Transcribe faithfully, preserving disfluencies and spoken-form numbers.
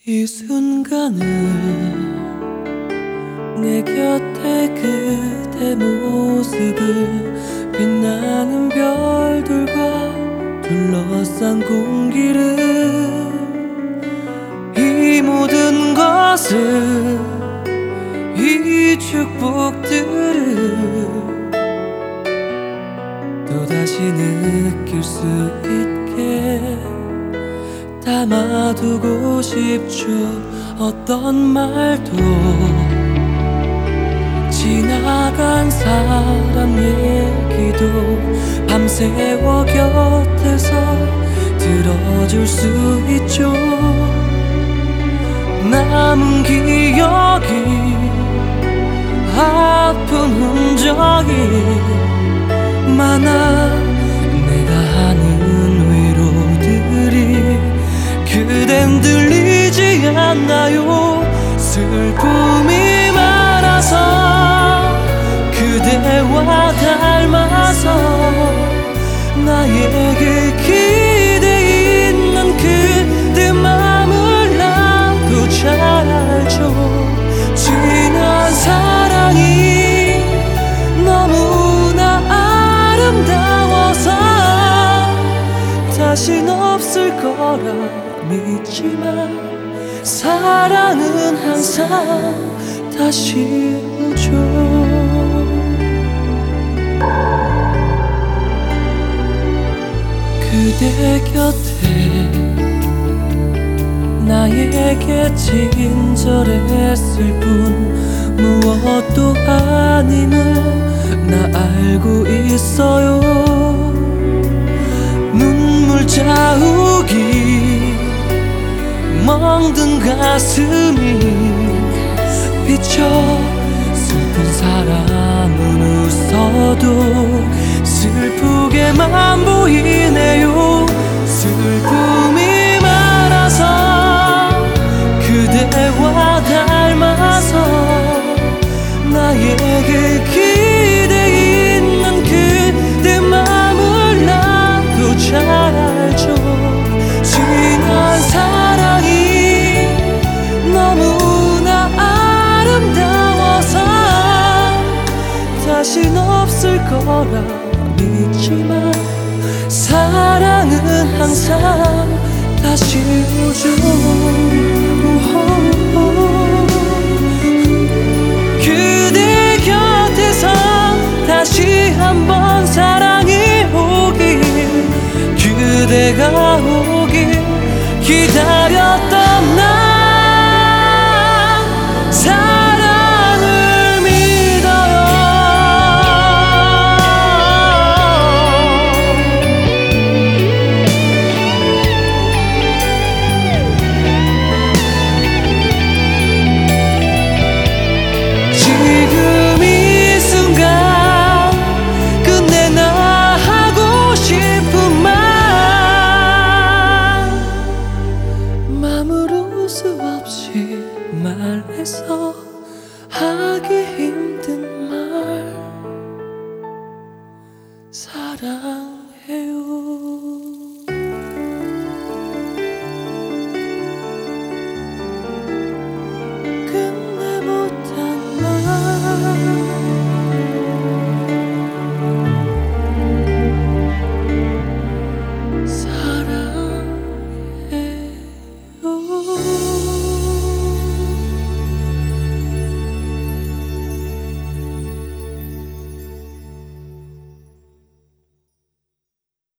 이 순간을 내 곁에 그대 모습을 빛나는 별들과 둘러싼 공기를 이 모든 것을 이 축복들을 또다시 느낄 수 있게 담아두고 싶죠. 어떤 말도 지나간 사람 얘기도 밤새워 곁에서 들어줄 수 있죠. 남은 기억이 아픈 흔적이 많아. 내가 하는 위로들이 그댄 들리지 않나요? 슬픔이 많아서 그대와 닮아서 나에게 기대 있는 그대 맘을 나도 잘 알죠. 지난 사랑이 너무나 아름다워서 다신 없을 거라 믿지만 사랑은 항상 다시 오죠. 그대 곁에 나에게 친절했을 뿐 무엇도 아님을 나 알고 있어요. 눈물 자욱이 멍든 가슴이 비쳐 슬픈 사람은 웃어도 슬프게만 보이네요. 슬픔이 많아서 그대와 닮아서 나에게 기대 있는 그대 맘을 나도 잘 알죠. 지난 사랑이 너무나 아름다워서 다신 없을 거라 믿지만 사랑은 항상 다시 오죠. 그대 곁에서 다시 한번 사랑이 오길 그대가 오길 기다렸던 나 사랑을 믿어요. 지금 이 순간 끝내 나 하고 싶은 말 맘으로 수없이 말해서 하기